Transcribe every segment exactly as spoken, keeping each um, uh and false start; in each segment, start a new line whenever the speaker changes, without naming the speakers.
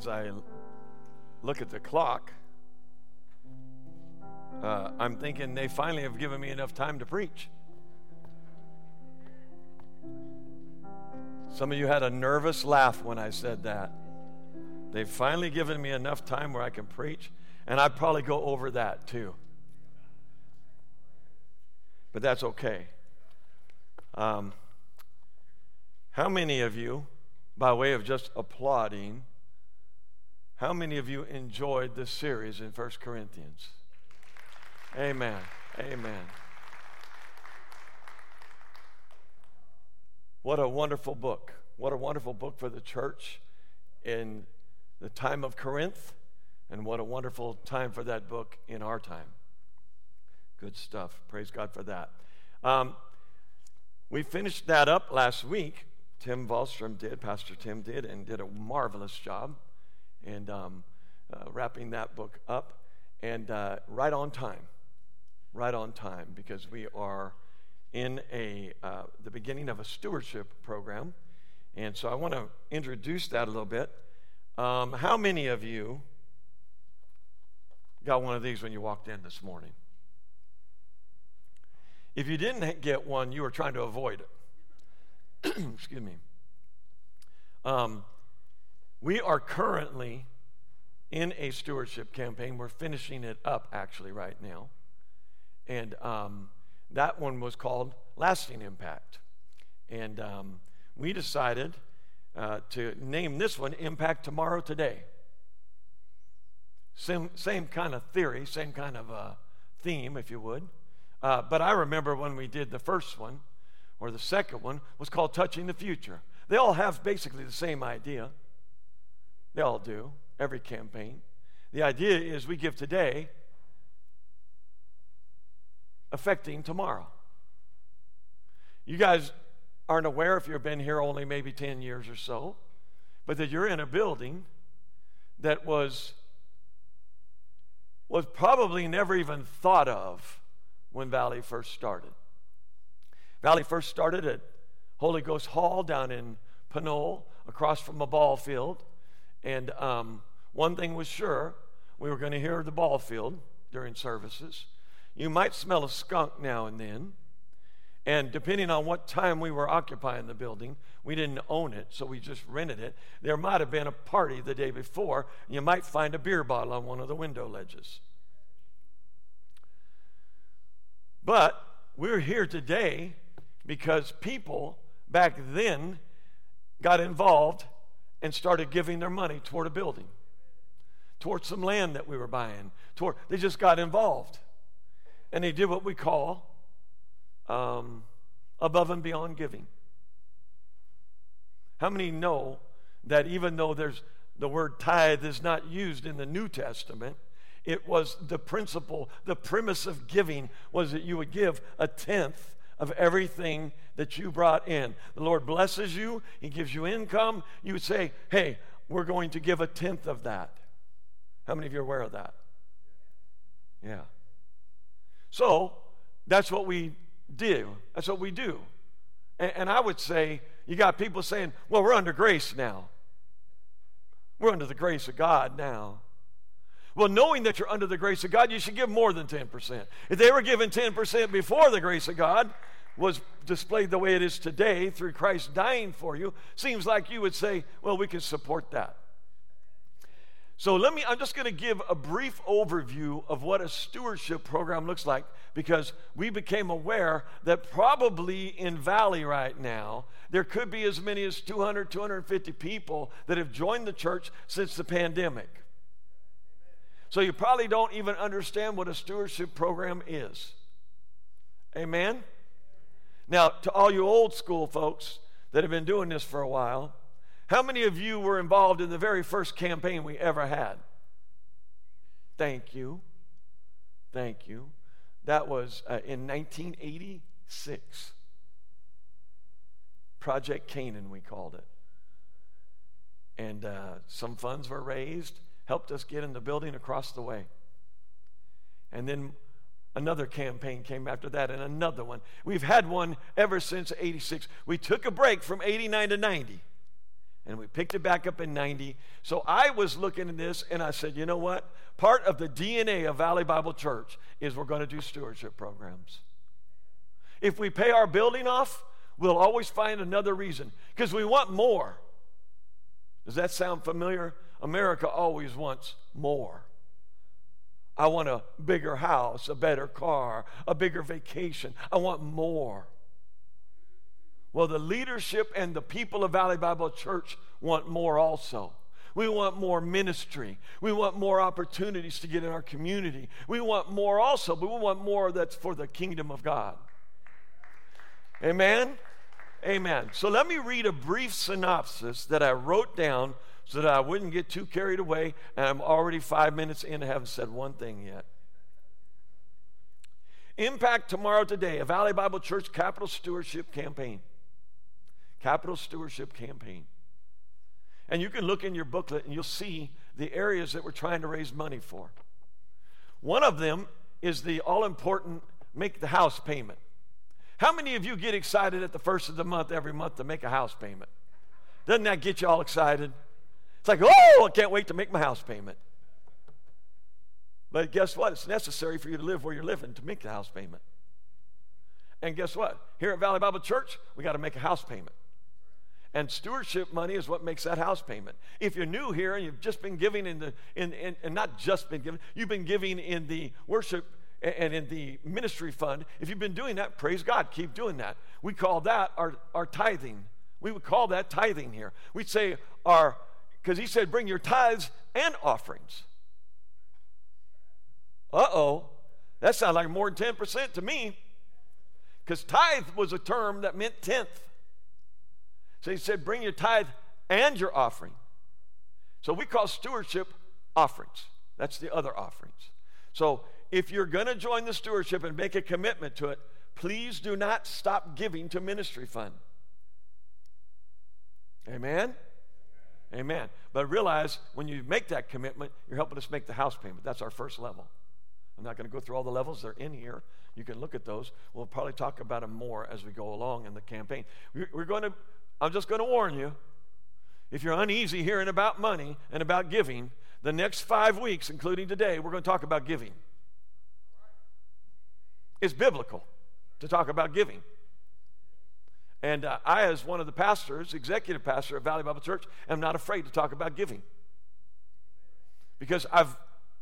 as I look at the clock, uh, I'm thinking they finally have given me enough time to preach. Some of you had a nervous laugh when I said that. They've finally given me enough time where I can preach, and I'd probably go over that too. But that's okay. Um, how many of you, by way of just applauding, how many of you enjoyed this series in First Corinthians? Amen. Amen. What a wonderful book. What a wonderful book for the church in the time of Corinth, and what a wonderful time for that book in our time. Good stuff. Praise God for that. Um, we finished that up last week. Tim Wallstrom did, Pastor Tim did, and did a marvelous job and um, uh, wrapping that book up, and uh, right on time, right on time, because we are in a uh, the beginning of a stewardship program, and so I want to introduce that a little bit. Um, how many of you got one of these when you walked in this morning? If you didn't get one, you were trying to avoid it. Excuse me. Um, we are currently in a stewardship campaign. We're finishing it up actually right now. And um, that one was called Lasting Impact. And um, we decided uh, to name this one Impact Tomorrow Today. Same, same kind of theory, same kind of uh, theme, if you would. Uh, but I remember when we did the first one, or the second one, was called Touching the Future. They all have basically the same idea. They all do, every campaign. The idea is we give today affecting tomorrow. You guys aren't aware, if you've been here only maybe ten years or so, but that you're in a building that was, was probably never even thought of when Valley first started. Valley first started at Holy Ghost Hall down in Pinole, across from a ball field. And um, one thing was sure, we were going to hear the ball field during services. You might smell a skunk now and then. And depending on what time we were occupying the building, we didn't own it, so we just rented it. There might have been a party the day before, and you might find a beer bottle on one of the window ledges. But we're here today because people back then got involved and started giving their money toward a building, toward some land that we were buying. Toward, they just got involved. And they did what we call um, above and beyond giving. How many know that even though there's the word tithe is not used in the New Testament, it was the principle, the premise of giving was that you would give a tenth of everything that you brought in. The Lord blesses you. He gives you income. You would say, hey, we're going to give a tenth of that. How many of you are aware of that? Yeah. So that's what we do. That's what we do. And, and I would say, you got people saying, well, we're under grace now. We're under the grace of God now. Well, knowing that you're under the grace of God, you should give more than ten percent. If they were given ten percent before the grace of God was displayed the way it is today through Christ dying for you, seems like you would say, well, we can support that. So let me, I'm just going to give a brief overview of what a stewardship program looks like, because we became aware that probably in Valley right now, there could be as many as two hundred, two hundred fifty people that have joined the church since the pandemic. So you probably don't even understand what a stewardship program is. Amen? Now, to all you old school folks that have been doing this for a while, how many of you were involved in the very first campaign we ever had? Thank you. Thank you. That was uh, in nineteen eighty-six. Project Canaan, we called it. And uh, some funds were raised, helped us get in the building across the way. And then another campaign came after that, and another one. We've had one ever since eighty-six. We took a break from eighty-nine to ninety. And we picked it back up in ninety. So I was looking at this, and I said, you know what? Part of the D N A of Valley Bible Church is we're going to do stewardship programs. If we pay our building off, we'll always find another reason, because we want more. Does that sound familiar? America always wants more. I want a bigger house, a better car, a bigger vacation. I want more. Well, the leadership and the people of Valley Bible Church want more also. We want more ministry. We want more opportunities to get in our community. We want more also, but we want more that's for the kingdom of God. Amen? Amen. So let me read a brief synopsis that I wrote down so that I wouldn't get too carried away, and I'm already five minutes in and haven't said one thing yet. Impact Tomorrow Today, a Valley Bible Church Capital Stewardship Campaign. Capital Stewardship Campaign. And you can look in your booklet and you'll see the areas that we're trying to raise money for. One of them is the all-important make the house payment. How many of you get excited at the first of the month every month to make a house payment? Doesn't that get you all excited? It's like, oh, I can't wait to make my house payment. But guess what? It's necessary for you to live where you're living to make the house payment. And guess what? Here at Valley Bible Church, we got to make a house payment. And stewardship money is what makes that house payment. If you're new here and you've just been giving in the, in, in, and not just been giving, you've been giving in the worship and in the ministry fund. If you've been doing that, praise God, keep doing that. We call that our, our tithing. We would call that tithing here. We'd say our, because he said bring your tithes and offerings. Uh-oh, that sounds like more than ten percent to me. Because tithe was a term that meant tenth. So he said, bring your tithe and your offering. So we call stewardship offerings. That's the other offerings. So if you're going to join the stewardship and make a commitment to it, please do not stop giving to ministry fund. Amen? Amen. But realize when you make that commitment, you're helping us make the house payment. That's our first level. I'm not going to go through all the levels. They're in here. You can look at those. We'll probably talk about them more as we go along in the campaign. We're going to, I'm just going to warn you, if you're uneasy hearing about money and about giving, the next five weeks, including today, we're going to talk about giving. It's biblical to talk about giving. And uh, I, as one of the pastors, executive pastor of Valley Bible Church, am not afraid to talk about giving. Because I've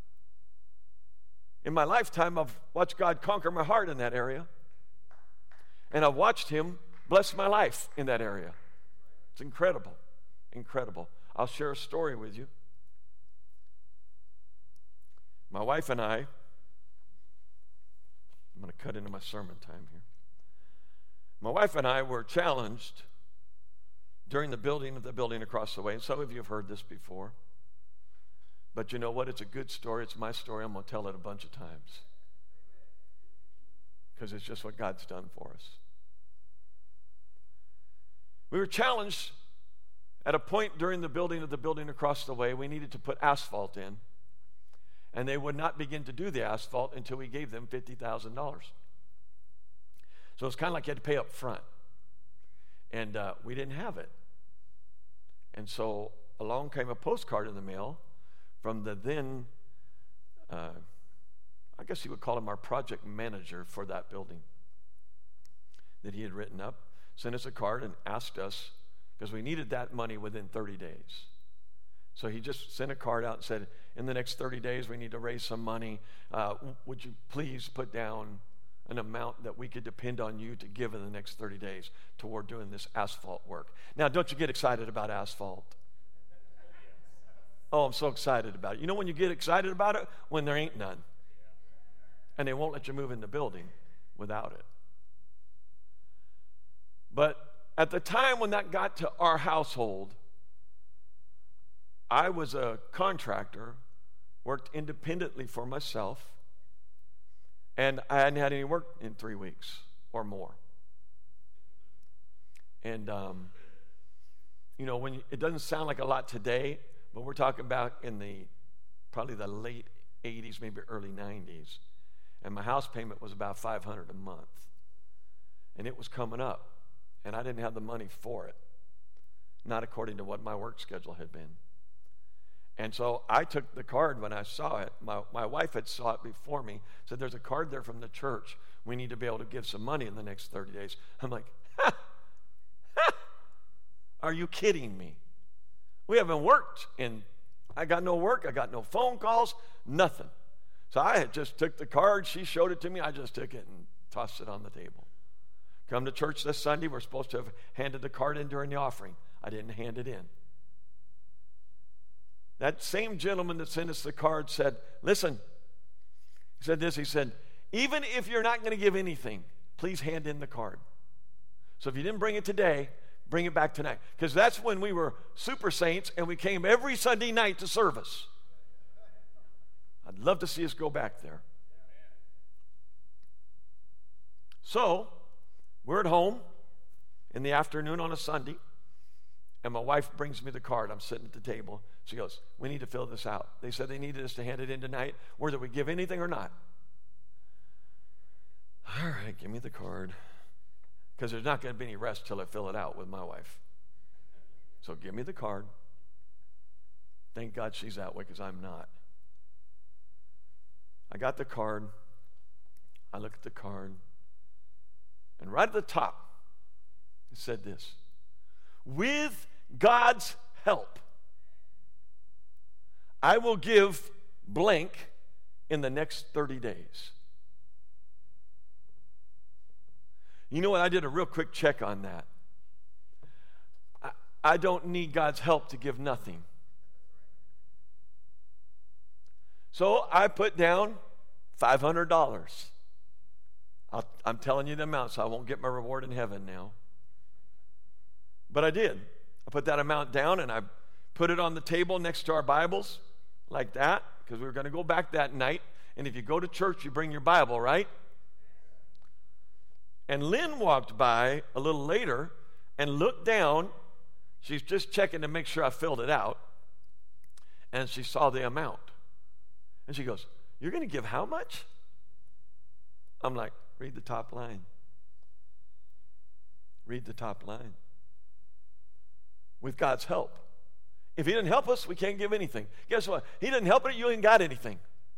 In my lifetime, I've watched God conquer my heart in that area. And I've watched him bless my life in that area. It's incredible, incredible. I'll share a story with you. My wife and I, I'm going to cut into my sermon time here. My wife and I were challenged during the building of the building across the way. And some of you have heard this before. But you know what? It's a good story. It's my story. I'm going to tell it a bunch of times. Because it's just what God's done for us. We were challenged at a point during the building of the building across the way. We needed to put asphalt in. And they would not begin to do the asphalt until we gave them fifty thousand dollars. So it's kind of like you had to pay up front. And uh, we didn't have it. And so along came a postcard in the mail from the then, uh, I guess you would call him our project manager for that building that he had written up, sent us a card and asked us, because we needed that money within thirty days. So he just sent a card out and said, in the next thirty days, we need to raise some money. Uh, would you please put down an amount that we could depend on you to give in the next thirty days toward doing this asphalt work? Now, don't you get excited about asphalt? Oh, I'm so excited about it. You know when you get excited about it? When there ain't none. And they won't let you move in the building without it. But at the time when that got to our household, I was a contractor, worked independently for myself, and I hadn't had any work in three weeks or more. And, um, you know, when you, it doesn't sound like a lot today, but we're talking about in the, probably the late eighties, maybe early nineties. And my house payment was about five hundred dollars a month. And it was coming up. And I didn't have the money for it. not according to what my work schedule had been. And so I took the card when I saw it. My, my wife had saw it before me, said, there's a card there from the church. We need to be able to give some money in the next thirty days. I'm like, ha, ha, are you kidding me? We haven't worked, and I got no work. I got no phone calls, nothing. So I had just took the card. She showed it to me. I just took it and tossed it on the table. Come to church this Sunday. We're supposed to have handed the card in during the offering. I didn't hand it in. That same gentleman that sent us the card said, listen, he said this, he said, even if you're not going to give anything, please hand in the card. So if you didn't bring it today, bring it back tonight. Because that's when we were super saints and we came every Sunday night to service. I'd love to see us go back there. So, we're at home in the afternoon on a Sunday, and my wife brings me the card. I'm sitting at the table. She goes, we need to fill this out. They said they needed us to hand it in tonight, whether we give anything or not. All right, give me the card. Because there's not going to be any rest till I fill it out with my wife. So give me the card. Thank God she's that way because I'm not. I got the card. I look at the card. And right at the top, it said this. With God's help, I will give blank in the next thirty days. You know what? I did a real quick check on that. I, I don't need God's help to give nothing. So I put down five hundred dollars. I'll, I'm telling you the amount, so I won't get my reward in heaven now. But I did. I put that amount down, and I put it on the table next to our Bibles, like that, because we were going to go back that night. And if you go to church, you bring your Bible, right? And Lynn walked by a little later and looked down. She's just checking to make sure I filled it out. And she saw the amount. And she goes, you're going to give how much? I'm like, read the top line. Read the top line. With God's help. If he didn't help us, we can't give anything. Guess what? He didn't help it, you ain't got anything.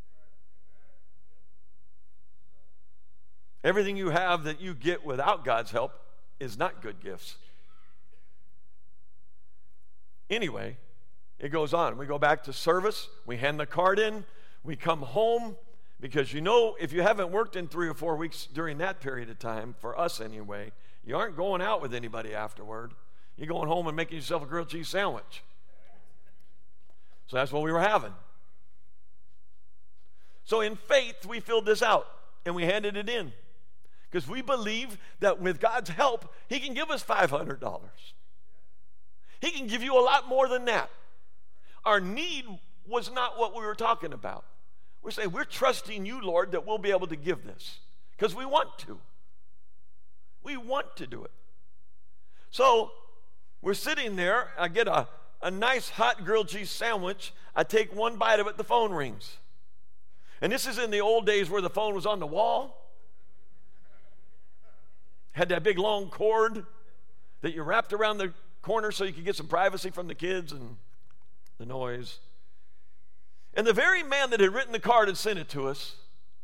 Everything you have that you get without God's help is not good gifts. Anyway, it goes on. We go back to service. We hand the card in. We come home because, you know, if you haven't worked in three or four weeks during that period of time, for us anyway, you aren't going out with anybody afterward. You're going home and making yourself a grilled cheese sandwich. So that's what we were having. So in faith, we filled this out and we handed it in. Because we believe that with God's help, he can give us five hundred dollars. He can give you a lot more than that. Our need was not what we were talking about. We're saying, we're trusting you, Lord, that we'll be able to give this. Because we want to. We want to do it. So, we're sitting there. I get a, a nice hot grilled cheese sandwich. I take one bite of it, the phone rings. And this is in the old days where the phone was on the wall. Had that big long cord that you wrapped around the corner so you could get some privacy from the kids and the noise. And the very man that had written the card and sent it to us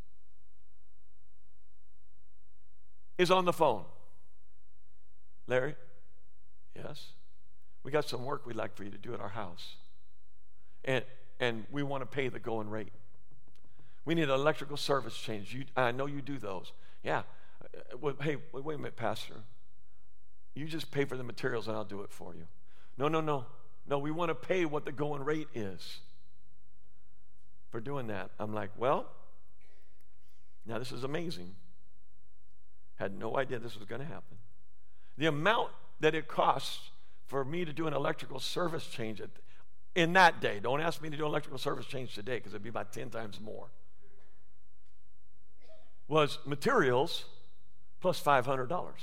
is on the phone. Larry? Yes? We got some work we'd like for you to do at our house. And and we want to pay the going rate. We need an electrical service change. You, I know you do those. Yeah. Well, hey, wait, wait a minute, Pastor. You just pay for the materials and I'll do it for you. No, no, no. No, we want to pay what the going rate is for doing that. I'm like, well, now this is amazing. Had no idea this was going to happen. The amount that it costs for me to do an electrical service change at, in that day, don't ask me to do an electrical service change today because it'd be about ten times more, was materials plus five hundred dollars.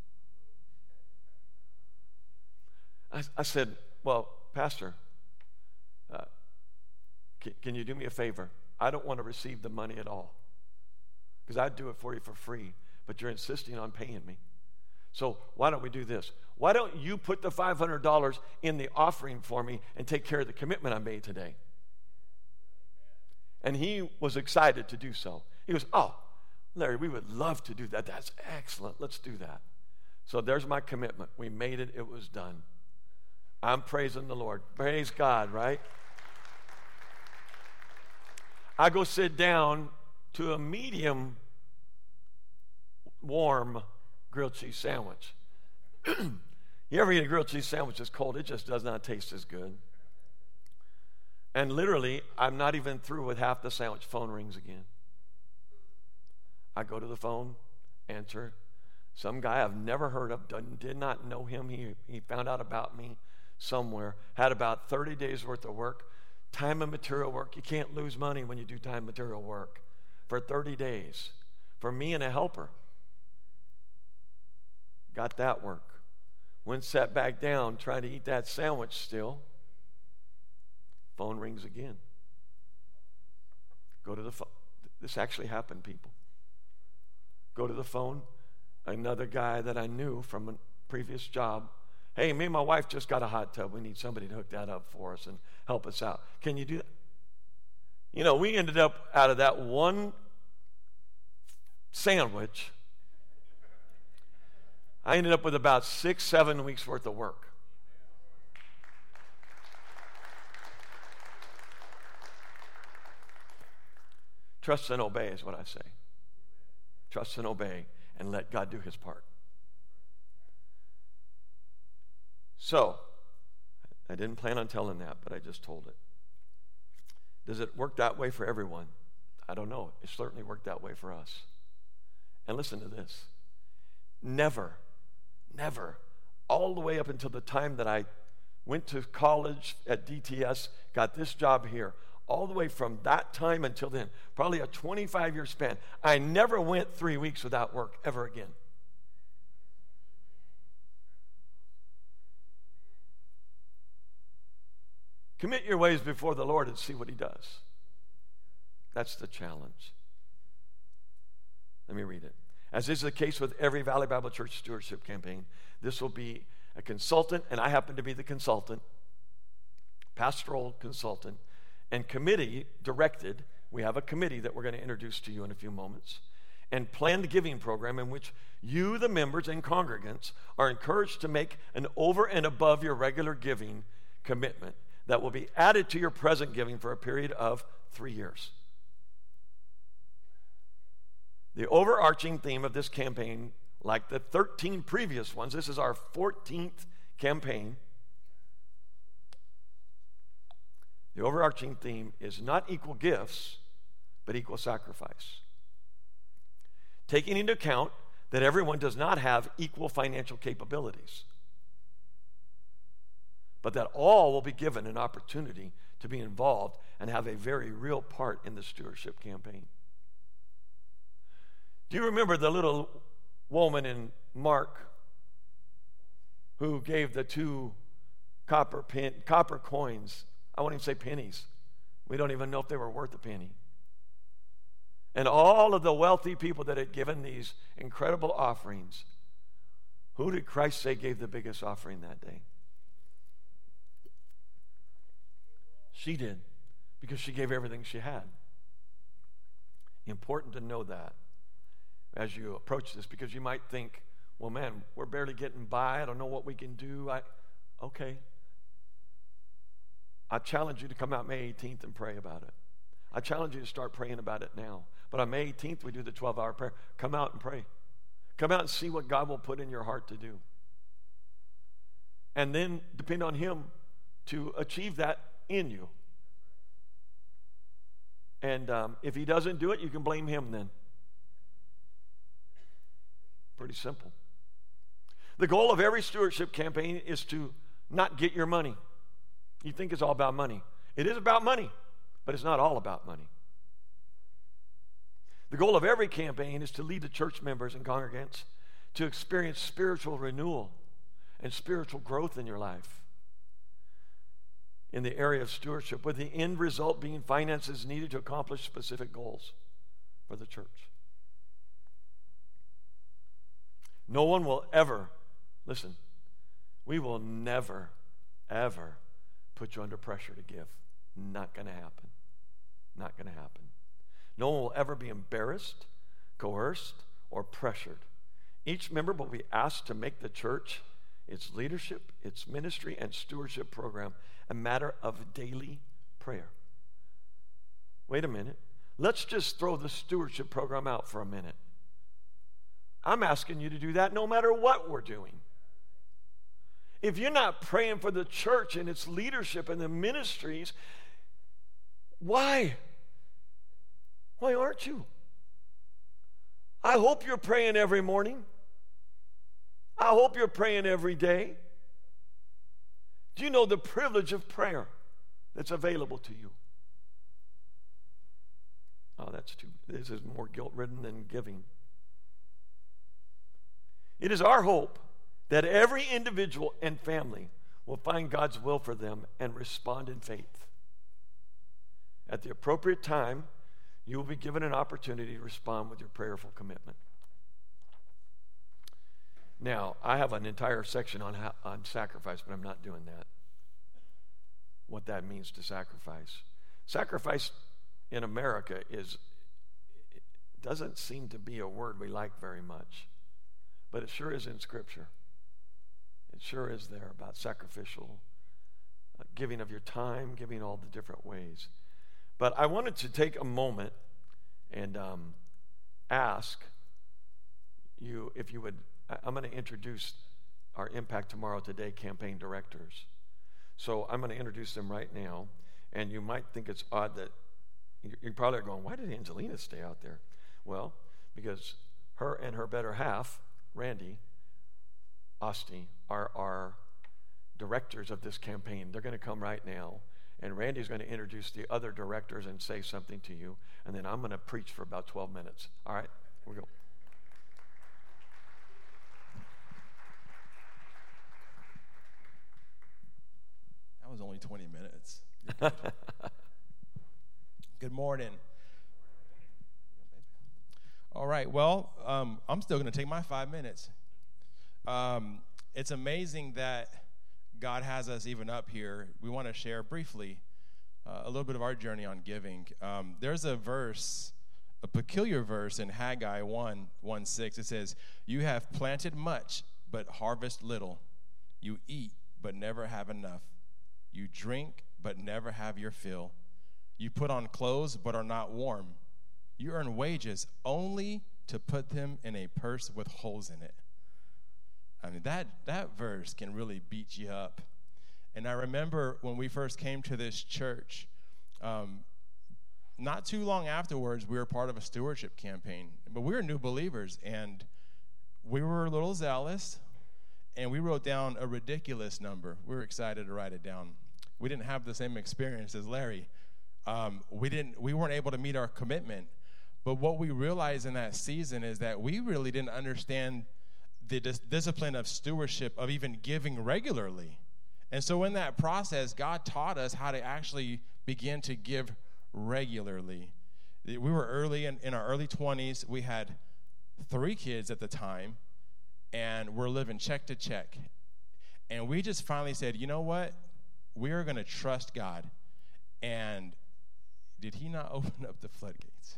I, I said, well, Pastor, uh, can, can you do me a favor? I don't want to receive the money at all because I'd do it for you for free, but you're insisting on paying me. So why don't we do this? Why don't you put the five hundred dollars in the offering for me and take care of the commitment I made today? And he was excited to do so. He goes, oh, Larry, we would love to do that. That's excellent. Let's do that. So there's my commitment. We made it. It was done. I'm praising the Lord. Praise God, right? I go sit down to a medium warm grilled cheese sandwich. You ever eat a grilled cheese sandwich that's cold? It just does not taste as good. And literally, I'm not even through with half the sandwich. Phone rings again. I go to the phone, answer. Some guy I've never heard of, did not know him. He, he found out about me somewhere. Had about thirty days worth of work. Time and material work. You can't lose money when you do time and material work. For thirty days. For me and a helper. Got that work. Went sat back down, trying to eat that sandwich still. Phone rings again. Go to the phone. This actually happened, people. Go to the phone. Another guy that I knew from a previous job. Hey, me and my wife just got a hot tub. We need somebody to hook that up for us and help us out. Can you do that? You know, we ended up out of that one sandwich, I ended up with about six, seven weeks worth of work. Trust and obey is what I say. Trust and obey and let God do his part. So, I didn't plan on telling that, but I just told it. Does it work that way for everyone? I don't know. It certainly worked that way for us. And listen to this. Never, never, all the way up until the time that I went to college at D T S, got this job here, all the way from that time until then, probably a twenty-five year span, I never went three weeks without work ever again. Commit your ways before the Lord and see what he does. That's the challenge. Let me read it. As is the case with every Valley Bible Church stewardship campaign, this will be a consultant, and I happen to be the consultant, pastoral consultant, and committee directed. We have a committee that we're going to introduce to you in a few moments, and planned giving program in which you, the members and congregants, are encouraged to make an over and above your regular giving commitment that will be added to your present giving for a period of three years. The overarching theme of this campaign, like the thirteen previous ones, this is our fourteenth campaign. The overarching theme is not equal gifts, but equal sacrifice. Taking into account that everyone does not have equal financial capabilities, but that all will be given an opportunity to be involved and have a very real part in the stewardship campaign. Do you remember the little woman in Mark who gave the two copper pen, copper coins? I won't even say pennies. We don't even know if they were worth a penny. And all of the wealthy people that had given these incredible offerings, who did Christ say gave the biggest offering that day? She did, because she gave everything she had. Important to know that as you approach this, because you might think, well, man, we're barely getting by. I don't know what we can do. I, okay. I challenge you to come out May eighteenth and pray about it. I challenge you to start praying about it now. But on May eighteenth, we do the twelve hour prayer. Come out and pray. Come out and see what God will put in your heart to do. And then depend on him to achieve that in you. And um, if he doesn't do it, you can blame him then. Pretty simple. The goal of every stewardship campaign is to not get your money. You think it's all about money. It is about money, but it's not all about money. The goal of every campaign is to lead the church members and congregants to experience spiritual renewal and spiritual growth in your life in the area of stewardship, with the end result being finances needed to accomplish specific goals for the church. No one will ever, listen, we will never, ever put you under pressure to give. Not going to happen. Not going to happen. No one will ever be embarrassed, coerced, or pressured. Each member will be asked to make the church, its leadership, its ministry, and stewardship program a matter of daily prayer. Wait a minute. Let's just throw the stewardship program out for a minute. I'm asking you to do that no matter what we're doing. If you're not praying for the church and its leadership and the ministries, why? Why aren't you? I hope you're praying every morning. I hope you're praying every day. Do you know the privilege of prayer that's available to you? Oh, that's too, this is more guilt-ridden than giving. It is our hope that every individual and family will find God's will for them and respond in faith. At the appropriate time, you will be given an opportunity to respond with your prayerful commitment. Now, I have an entire section on how, on sacrifice, but I'm not doing that. What that means to sacrifice. Sacrifice in America is it doesn't seem to be a word we like very much, but it sure is in Scripture. It sure is there about sacrificial uh, giving of your time, giving all the different ways. But I wanted to take a moment and um, ask you if you would. I'm going to introduce our Impact Tomorrow Today campaign directors. So I'm going to introduce them right now, and you might think it's odd that you're probably going, why did Angelina stay out there? Well, because her and her better half, Randy Osti, are our directors of this campaign. They're going to come right now, and Randy's going to introduce the other directors and say something to you, and then I'm going to preach for about twelve minutes. All right? Here we go.
That was only twenty minutes. Good. Good morning. All right, well, um, I'm still going to take my five minutes. Um, it's amazing that God has us even up here. We want to share briefly uh, a little bit of our journey on giving. Um, there's a verse, a peculiar verse in Haggai one, one six. It says, "You have planted much, but harvest little. You eat, but never have enough. You drink, but never have your fill. You put on clothes, but are not warm. You earn wages only to put them in a purse with holes in it." I mean, that, that verse can really beat you up. And I remember when we first came to this church, um, not too long afterwards, we were part of a stewardship campaign. But we were new believers, and we were a little zealous, and we wrote down a ridiculous number. We were excited to write it down. We didn't have the same experience as Larry. Um, we didn't. We weren't able to meet our commitment. But what we realized in that season is that we really didn't understand the dis- discipline of stewardship, of even giving regularly. And so in that process, God taught us how to actually begin to give regularly. We were early in, in our early twenties. We had three kids at the time, and we're living check to check. And we just finally said, you know what? We are going to trust God. And did he not open up the floodgates?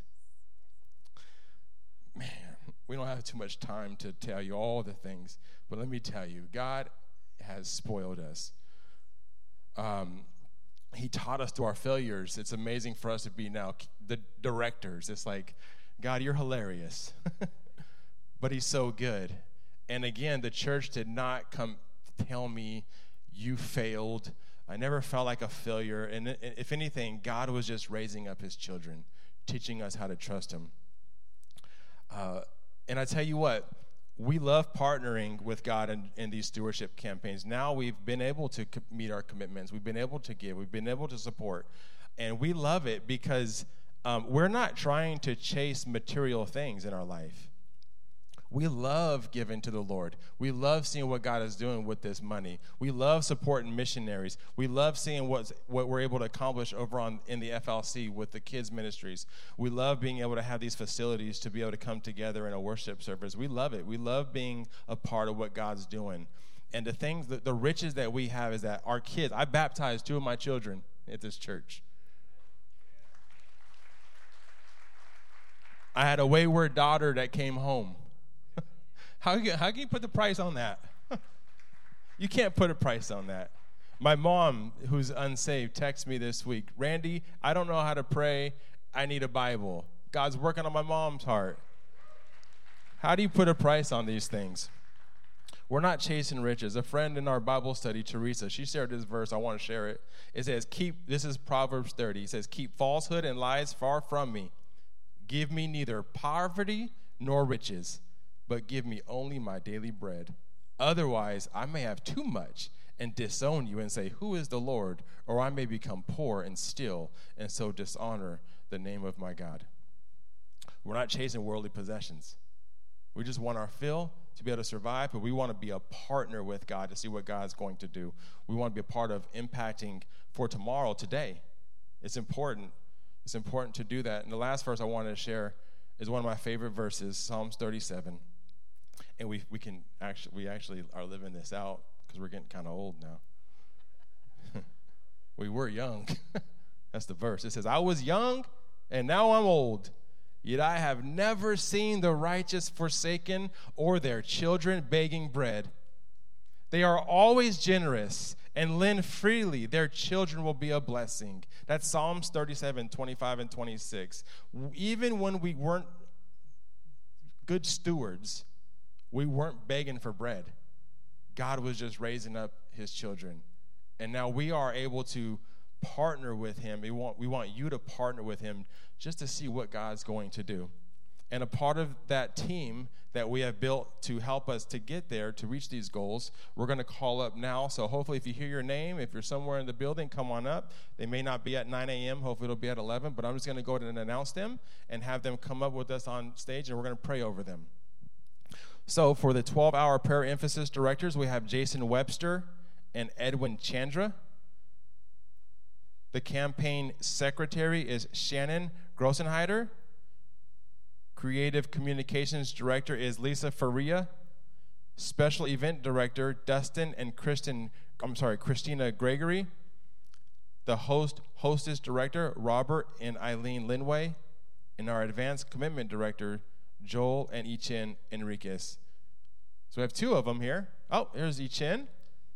Man, we don't have too much time to tell you all the things, but let me tell you, God has spoiled us. Um, he taught us through our failures. It's amazing for us to be now the directors. It's like, God, you're hilarious, but he's so good. And again, the church did not come tell me you failed. I never felt like a failure. And if anything, God was just raising up his children, teaching us how to trust him. Uh, and I tell you what, we love partnering with God in, in these stewardship campaigns. Now we've been able to co- meet our commitments. We've been able to give. We've been able to support. And we love it because um, we're not trying to chase material things in our life. We love giving to the Lord. We love seeing what God is doing with this money. We love supporting missionaries. We love seeing what's, what we're able to accomplish over on in the F L C with the kids ministries. We love being able to have these facilities to be able to come together in a worship service. We love it. We love being a part of what God's doing. And the things, the, the riches that we have is that our kids, I baptized two of my children at this church. I had a wayward daughter that came home. how, can, how can you put the price on that? You can't put a price on that. My mom, who's unsaved, texted me this week, Randy, I don't know how to pray. I need a Bible. God's working on my mom's heart. How do you put a price on these things? We're not chasing riches. A friend in our Bible study, Teresa, she shared this verse. I want to share it. It says, keep, this is Proverbs thirty. It says, keep falsehood and lies far from me. Give me neither poverty nor riches, but give me only my daily bread. Otherwise, I may have too much and disown you and say, who is the Lord? Or I may become poor and steal and so dishonor the name of my God. We're not chasing worldly possessions. We just want our fill to be able to survive, but we want to be a partner with God to see what God's going to do. We want to be a part of impacting for tomorrow, today. It's important. It's important to do that. And the last verse I wanted to share is one of my favorite verses, Psalms thirty-seven. And we we can actually we actually are living this out because we're getting kind of old now. We were young. That's the verse. It says, I was young and now I'm old. Yet I have never seen the righteous forsaken or their children begging bread. They are always generous and lend freely. Their children will be a blessing. That's Psalms thirty-seven, twenty-five, and twenty-six. Even when we weren't good stewards, we weren't begging for bread. God was just raising up his children. And now we are able to partner with him. We want, we want you to partner with him just to see what God's going to do. And a part of that team that we have built to help us to get there, to reach these goals, we're going to call up now. So hopefully if you hear your name, if you're somewhere in the building, come on up. They may not be at nine a.m. Hopefully it'll be at eleven. But I'm just going to go ahead and announce them and have them come up with us on stage, and we're going to pray over them. So for the twelve-hour prayer emphasis directors, we have Jason Webster and Edwin Chandra. The campaign secretary is Shannon Grossenheider. Creative communications director is Lisa Faria. Special event director Dustin and Kristen, I'm sorry, Christina Gregory. The host hostess director Robert and Eileen Linway, and our advanced commitment director Joel and Ichen Enriquez. So we have two of them here. Oh, here's Ichen.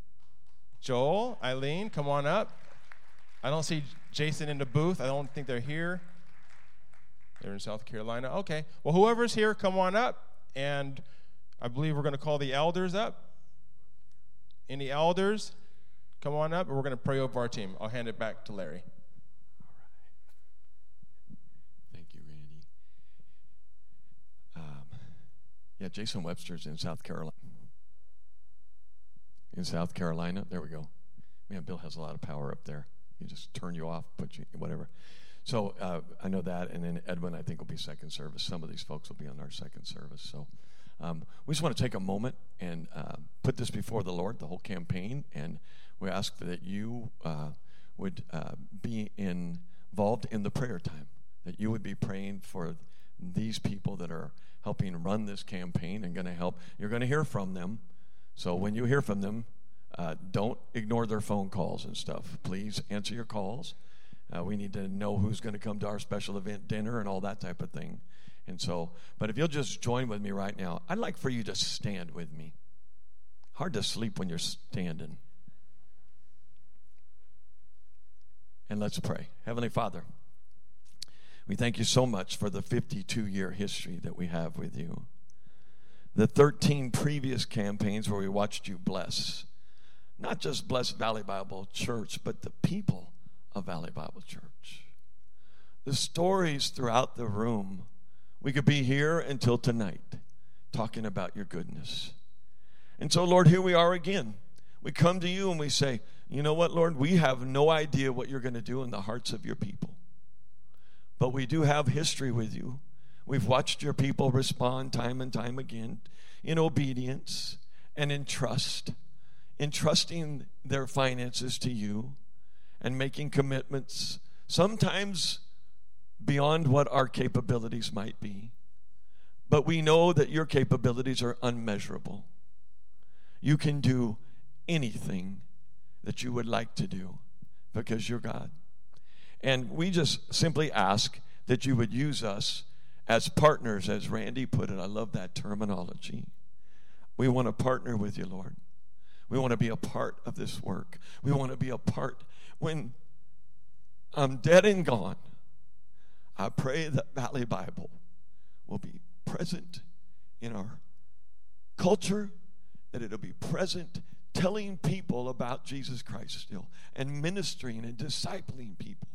Joel, Eileen, come on up. I don't see Jason in the booth. I don't think they're here. They're in South Carolina. Okay. Well, whoever's here, come on up. And I believe we're going to call the elders up. Any elders? Come on up, and we're going to pray over our team. I'll hand it back to Larry.
All right. Thank you, Randy. Um, yeah, Jason Webster's in South Carolina. In South Carolina. There we go. Man, Bill has a lot of power up there. He just turn you off, put you, whatever. So uh, I know that, and then Edwin, I think, will be second service. Some of these folks will be on our second service. So um, we just want to take a moment and uh, put this before the Lord, the whole campaign, and we ask that you uh, would uh, be involved in the prayer time, that you would be praying for these people that are helping run this campaign and going to help. You're going to hear from them. So when you hear from them, uh, don't ignore their phone calls and stuff. Please answer your calls. Uh, we need to know who's going to come to our special event dinner and all that type of thing. And so, but if you'll just join with me right now, I'd like for you to stand with me. Hard to sleep when you're standing. And let's pray. Heavenly Father, we thank you so much for the fifty-two-year history that we have with you. The thirteen previous campaigns where we watched you bless, not just bless Valley Bible Church, but the people of Valley Bible Church. The stories throughout the room, we could be here until tonight talking about your goodness. And so, Lord, here we are again. We come to you and we say, you know what, Lord, we have no idea what you're going to do in the hearts of your people. But we do have history with you. We've watched your people respond time and time again in obedience and in trust, in trusting their finances to you and making commitments, sometimes beyond what our capabilities might be. But we know that your capabilities are unmeasurable. You can do anything that you would like to do because you're God. And we just simply ask that you would use us as partners, as Randy put it. I love that terminology. We want to partner with you, Lord. We want to be a part of this work. We want to be a part. When I'm dead and gone, I pray that Valley Bible will be present in our culture, that it'll be present telling people about Jesus Christ still, and ministering and discipling people.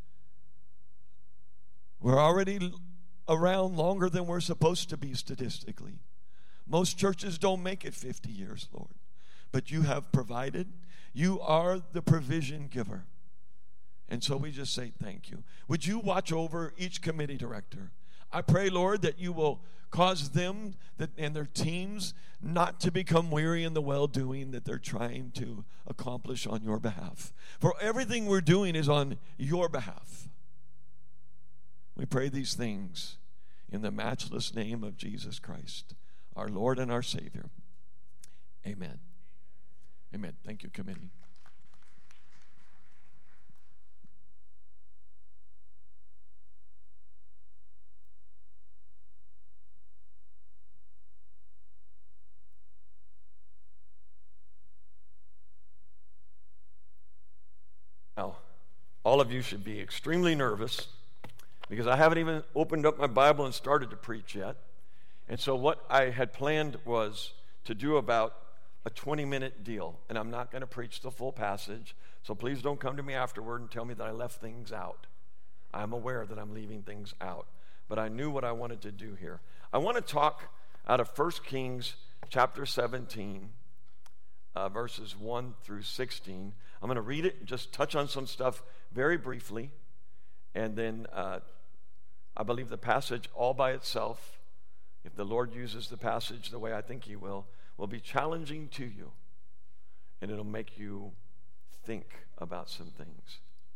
We're already around longer than we're supposed to be statistically. Most churches don't make it fifty years, Lord. But you have provided. You are the provision giver. And so we just say thank you. Would you watch over each committee director? I pray, Lord, that you will cause them that, and their teams not to become weary in the well-doing that they're trying to accomplish on your behalf. For everything we're doing is on your behalf. We pray these things in the matchless name of Jesus Christ, our Lord and our Savior. Amen. Amen. Thank you, committee. Now, all of you should be extremely nervous because I haven't even opened up my Bible and started to preach yet. And so what I had planned was to do about a twenty-minute deal, and I'm not going to preach the full passage, so please don't come to me afterward and tell me that I left things out. I'm aware that I'm leaving things out, but I knew what I wanted to do here. I want to talk out of First Kings chapter seventeen, uh, verses one through sixteen. I'm going to read it and just touch on some stuff very briefly, and then uh, I believe the passage all by itself, if the Lord uses the passage the way I think he will, will be challenging to you, and it'll make you think about some things.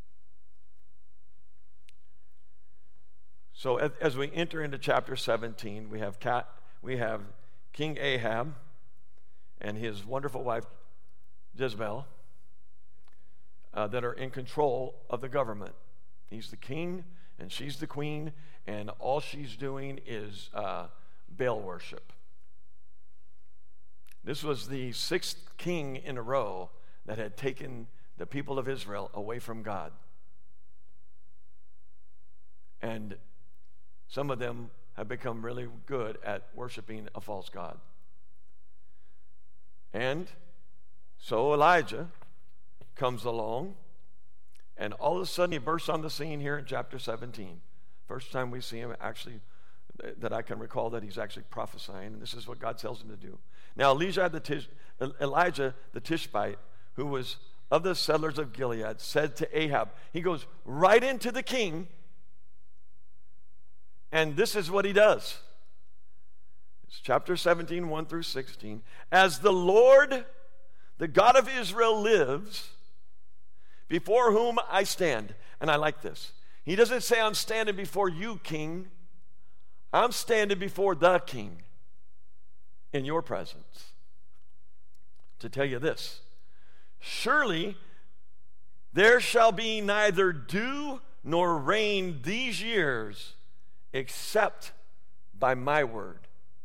So as, as we enter into chapter seventeen, we have Cat, we have King Ahab and his wonderful wife Jezebel uh, that are in control of the government. He's the king and she's the queen, and all she's doing is uh, Baal worship. This was the sixth king in a row that had taken the people of Israel away from God. And some of them have become really good at worshiping a false god. And so Elijah comes along, and all of a sudden he bursts on the scene here in chapter seventeen. First time we see him actually, that I can recall that he's actually prophesying, and this is what God tells him to do. Now Elijah the, Tish, Elijah the Tishbite, who was of the settlers of Gilead, said to Ahab, he goes right into the king, and this is what he does. It's chapter seventeen, one through sixteen. As the Lord, the God of Israel, lives, before whom I stand. And I like this. He doesn't say, I'm standing before you, king. I'm standing before the king in your presence to tell you this. Surely there shall be neither dew nor rain these years except by my word.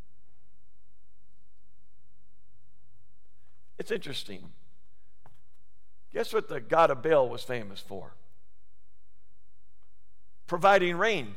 It's interesting. Guess what the god of Baal was famous for? Providing rain.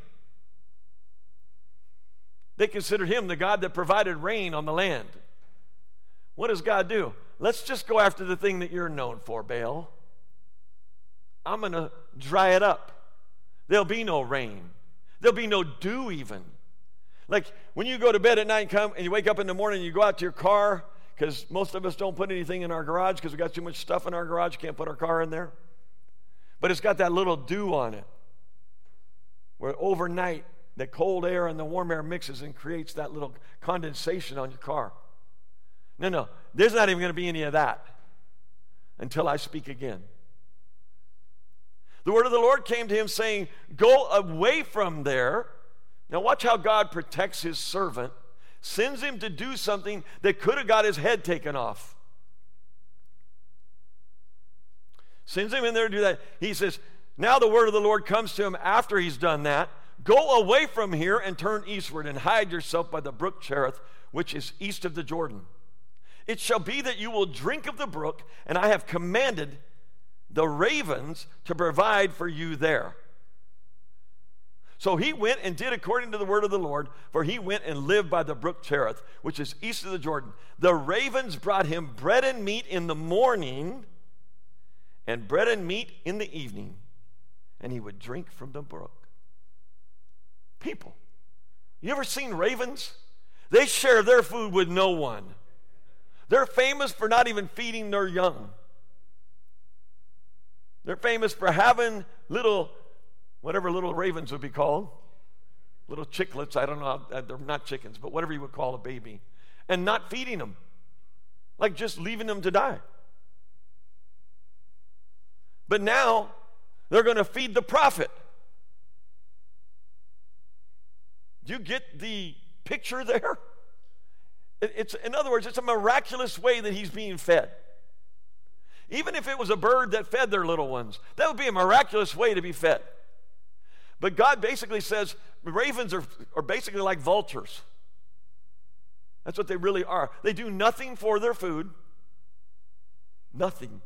They considered him the god that provided rain on the land. What does God do? Let's just go after the thing that you're known for, Baal. I'm going to dry it up. There'll be no rain. There'll be no dew even. Like when you go to bed at night and come and you wake up in the morning and you go out to your car, because most of us don't put anything in our garage because we got too much stuff in our garage, can't put our car in there. But it's got that little dew on it, where overnight the cold air and the warm air mixes and creates that little condensation on your car. No, no, there's not even going to be any of that until I speak again. The word of the Lord came to him saying, go away from there. Now watch how God protects his servant, sends him to do something that could have got his head taken off. Sends him in there to do that. He says, now the word of the Lord comes to him after he's done that. Go away from here and turn eastward and hide yourself by the brook Cherith, which is east of the Jordan. It shall be that you will drink of the brook, and I have commanded the ravens to provide for you there. So he went and did according to the word of the Lord, for he went and lived by the brook Cherith, which is east of the Jordan. The ravens brought him bread and meat in the morning, and bread and meat in the evening, and he would drink from the brook. People, you ever seen ravens? They share their food with no one. They're famous for not even feeding their young. They're famous for having little, whatever little ravens would be called, little chicklets, I don't know, they're not chickens, but whatever you would call a baby, and not feeding them, like just leaving them to die. But now, they're going to feed the prophet. Do you get the picture there? It's, in other words, it's a miraculous way that he's being fed. Even if it was a bird that fed their little ones, that would be a miraculous way to be fed. But God basically says ravens are, are basically like vultures. That's what they really are. They do nothing for their food. Nothing.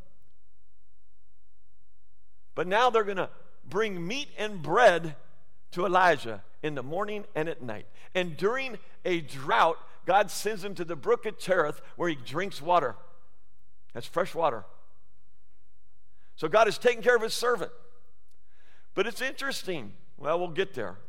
But now they're going to bring meat and bread to Elijah in the morning and at night. And during a drought, God sends him to the brook at Cherith where he drinks water. That's fresh water. So God is taking care of his servant. But it's interesting. Well, we'll get there.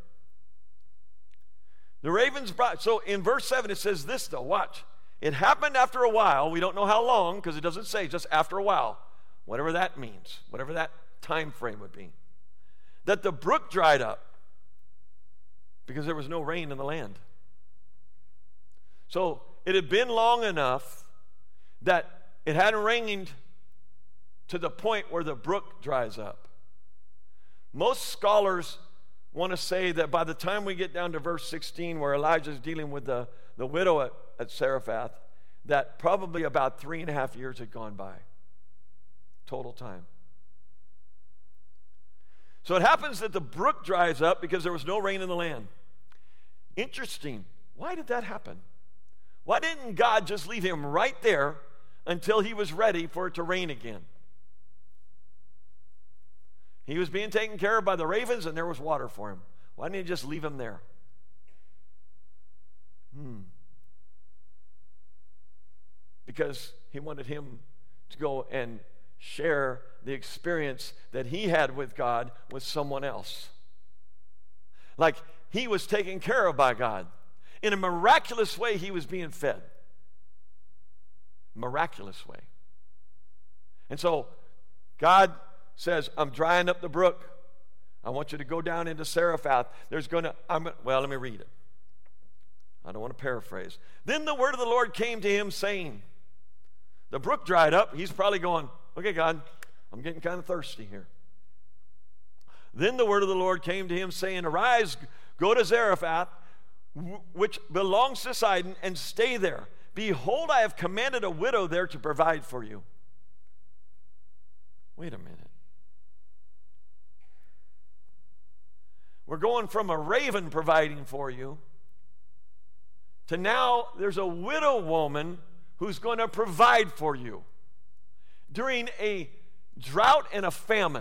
The ravens brought, so in verse seven it says this though, watch. It happened after a while, we don't know how long because it doesn't say, just after a while, whatever that means, whatever that time frame would be, that the brook dried up because there was no rain in the land. So it had been long enough that it hadn't rained to the point where the brook dries up. Most scholars want to say that by the time we get down to verse sixteen, where Elijah is dealing with the, the widow at, at Zarephath, that probably about three and a half years had gone by. Total time. So it happens that the brook dries up because there was no rain in the land. Interesting. Why did that happen? Why didn't God just leave him right there until he was ready for it to rain again? He was being taken care of by the ravens and there was water for him. Why didn't he just leave him there? Hmm. Because he wanted him to go and share the experience that he had with God with someone else. Like he was taken care of by God. In a miraculous way, he was being fed. Miraculous way. And so God says, I'm drying up the brook. I want you to go down into Zarephath. There's going to, I'm, well, let me read it. I don't want to paraphrase. Then the word of the Lord came to him saying, the brook dried up. He's probably going, okay, God, I'm getting kind of thirsty here. Then the word of the Lord came to him saying, arise, go to Zarephath, which belongs to Sidon, and stay there. Behold, I have commanded a widow there to provide for you. Wait a minute. We're going from a raven providing for you to now there's a widow woman who's going to provide for you during a drought and a famine.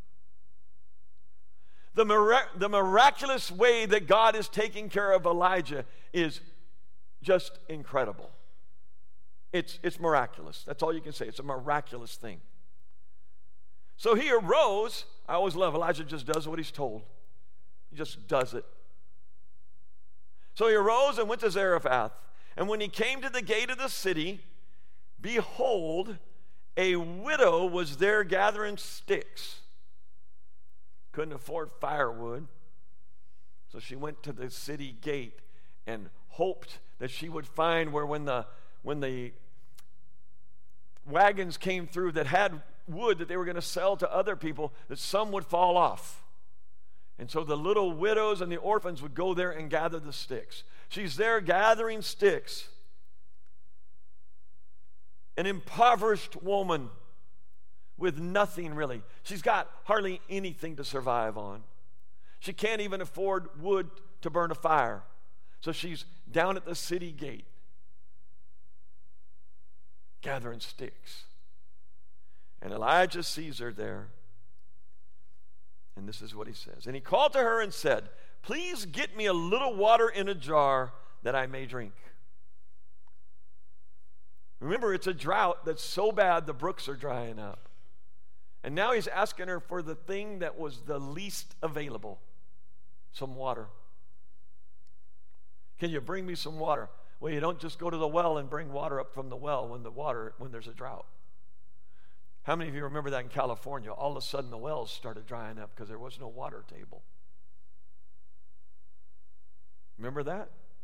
The, mirac- the miraculous way that God is taking care of Elijah is just incredible. It's, it's miraculous. That's all you can say. It's a miraculous thing. So he arose. I always love Elijah just does what he's told. He just does it. So he arose and went to Zarephath. And when he came to the gate of the city, behold, a widow was there gathering sticks. Couldn't afford firewood. So she went to the city gate and hoped that she would find where when the when the wagons came through that had wood that they were going to sell to other people, that some would fall off. And so the little widows and the orphans would go there and gather the sticks. She's there gathering sticks. An impoverished woman with nothing really. She's got hardly anything to survive on. She can't even afford wood to burn a fire. So she's down at the city gate gathering sticks. And Elijah sees her there. And this is what he says. And he called to her and said, "Please get me a little water in a jar that I may drink." Remember, it's a drought that's so bad the brooks are drying up. And now he's asking her for the thing that was the least available, some water. Can you bring me some water? Well, you don't just go to the well and bring water up from the well when the water when there's a drought. How many of you remember that in California? All of a sudden the wells started drying up because there was no water table. Remember that?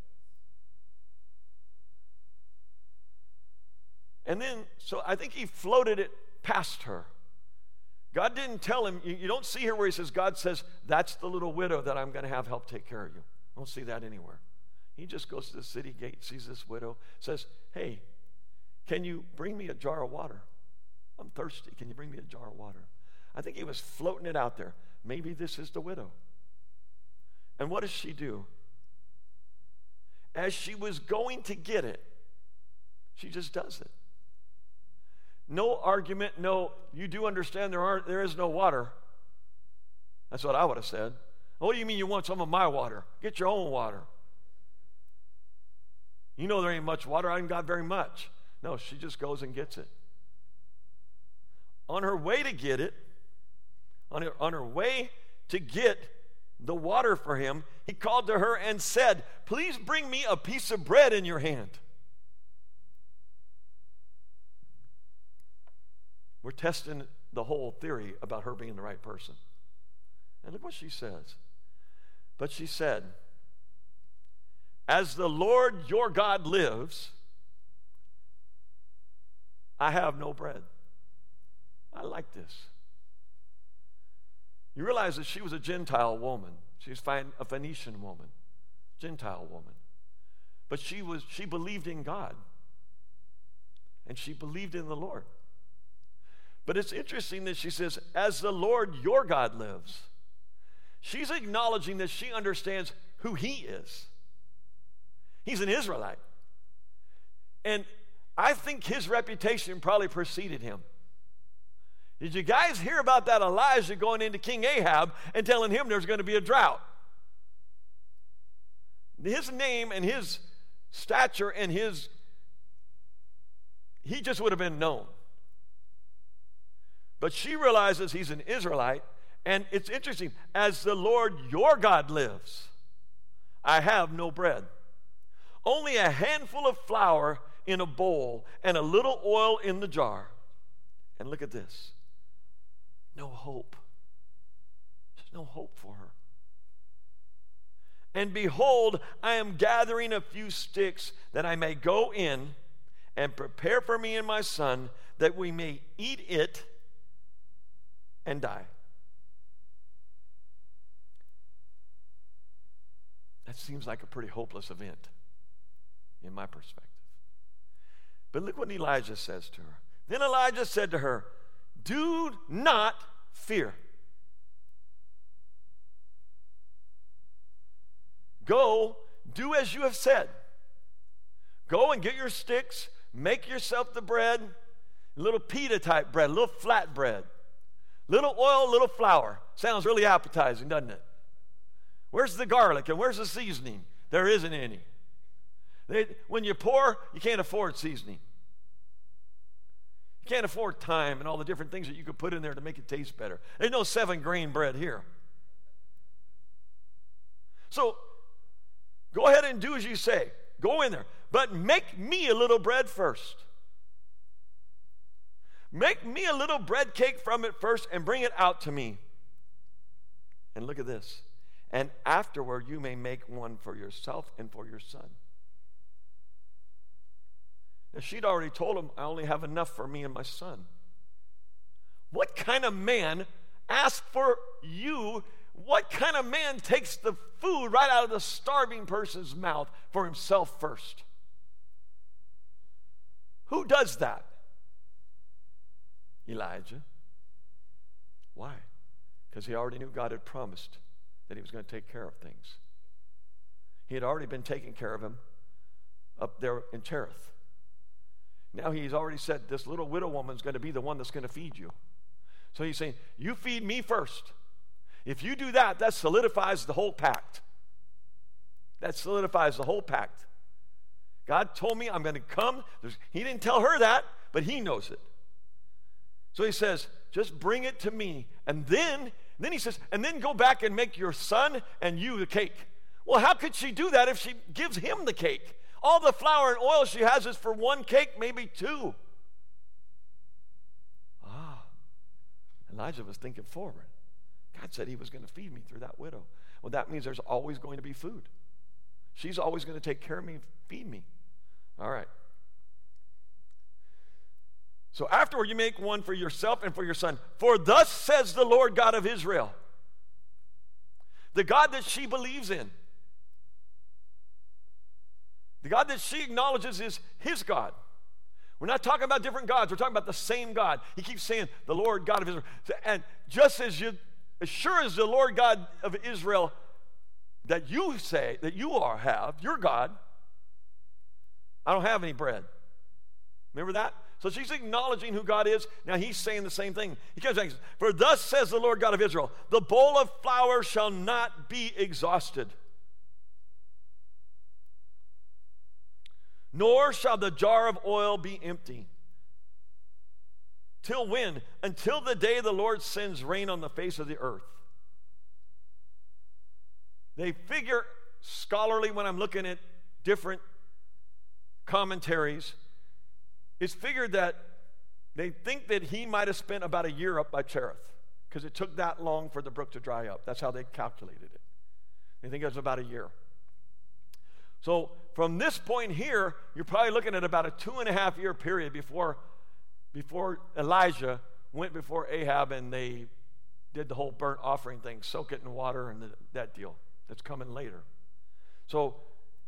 And then, so I think he floated it past her. God didn't tell him, you, you don't see here where he says, God says, that's the little widow that I'm going to have help take care of you. I don't see that anywhere. He just goes to the city gate, sees this widow, says, "Hey, can you bring me a jar of water? I'm thirsty. Can you bring me a jar of water?" I think he was floating it out there. Maybe this is the widow. And what does she do? As she was going to get it, she just does it. No argument, no, you do understand there aren't there is no water. That's what I would have said. What do you mean you want some of my water? Get your own water. You know there ain't much water. I ain't got very much. No, she just goes and gets it. On her way to get it, on her, on her way to get the water for him, he called to her and said, "Please bring me a piece of bread in your hand." We're testing the whole theory about her being the right person. And look what she says. But she said, "As the Lord your God lives, I have no bread." I like this. You realize that she was a Gentile woman. She was a Phoenician woman, Gentile woman. But she was she believed in God. And she believed in the Lord. But it's interesting that she says, "As the Lord your God lives." She's acknowledging that she understands who he is. He's an Israelite. And I think his reputation probably preceded him. Did you guys hear about that Elijah going into King Ahab and telling him there's going to be a drought? His name and his stature and his, he just would have been known. But she realizes he's an Israelite, and it's interesting. "As the Lord your God lives, I have no bread. Only a handful of flour in a bowl and a little oil in the jar." And look at this. No hope. There's no hope for her. "And behold, I am gathering a few sticks that I may go in and prepare for me and my son, that we may eat it and die." That seems like a pretty hopeless event in my perspective. But look what Elijah says to her. Then Elijah said to her, "Do not fear. Go, do as you have said. Go and get your sticks, make yourself the bread, a little pita type bread, a little flat bread. Little oil, little flour." Sounds really appetizing, doesn't it? Where's the garlic and where's the seasoning? There isn't any. They, when you're poor, you can't afford seasoning. You can't afford thyme and all the different things that you could put in there to make it taste better. There's no seven grain bread here. So go ahead and do as you say. Go in there. But make me a little bread first. Make me a little bread cake from it first and bring it out to me. And look at this. and afterward you may make one for yourself and for your son. Now, she'd already told him, I only have enough for me and my son. What kind of man asks for you? What kind of man takes the food right out of the starving person's mouth for himself first? Who does that? Elijah. Why? Because he already knew God had promised that he was going to take care of things. He had already been taking care of him up there in Cherith. Now he's already said, this little widow woman's going to be the one that's going to feed you. So he's saying, you feed me first. If you do that, that solidifies the whole pact. That solidifies the whole pact. God told me I'm going to come. There's, he didn't tell her that, but he knows it. So he says, just bring it to me. And then, then he says, and then go back and make your son and you the cake. Well, how could she do that if she gives him the cake? All the flour and oil she has is for one cake, maybe two. Ah, Elijah was thinking forward. God said he was going to feed me through that widow. Well, that means there's always going to be food. She's always going to take care of me, feed me. All right. So afterward you make one for yourself and for your son. For thus says the Lord God of Israel, the God that she believes in, the God that she acknowledges is his God. We're not talking about different gods. We're talking about the same God. He keeps saying, the Lord God of Israel. And just as you, as sure as the Lord God of Israel that you say, that you are, have, your God, I don't have any bread. Remember that? So she's acknowledging who God is. Now he's saying the same thing. He keeps saying, for thus says the Lord God of Israel, the bowl of flour shall not be exhausted, nor shall the jar of oil be empty. Till when? Until the day the Lord sends rain on the face of the earth. They figure, scholarly, when I'm looking at different commentaries, it's figured that they think that he might have spent about a year up by Cherith, because it took that long for the brook to dry up. That's how they calculated it. They think it was about a year. So from this point here, you're probably looking at about a two and a half year period before, before Elijah went before Ahab and they did the whole burnt offering thing, soak it in water and the, that deal. That's coming later. So